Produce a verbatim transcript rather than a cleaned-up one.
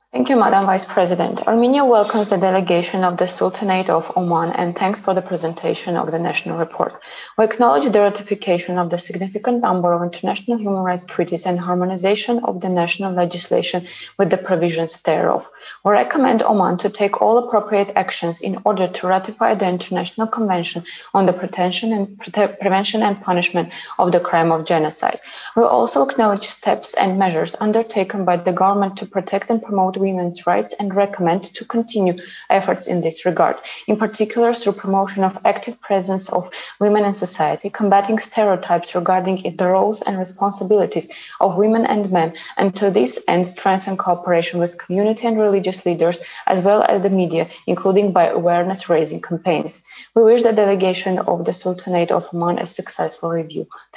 Thank you, Madam Vice President. Armenia welcomes the delegation of the Sultanate of Oman and thanks for the presentation of the national report. We acknowledge the ratification of the significant number of international human rights treaties and harmonization of the national legislation with the provisions thereof. We recommend Oman to take all appropriate actions in order to ratify the International Convention on the Prevention and, Prevention and Punishment of the Crime of Genocide. We also acknowledge steps and measures undertaken by the government to protect and promote women's rights and recommend to continue efforts in this regard, in particular through promotion of active presence of women in society, combating stereotypes regarding the roles and responsibilities of women and men, and to this end strengthen cooperation with community and religious leaders as well as the media, including by awareness-raising campaigns. We wish the delegation of the Sultanate of Oman a successful review.